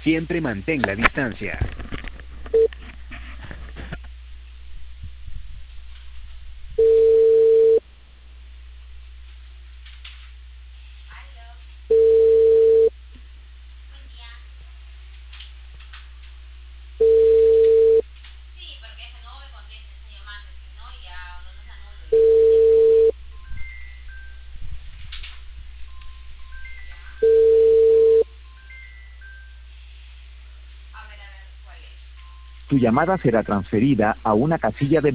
Siempre mantén la distancia. Tu llamada será transferida a una casilla de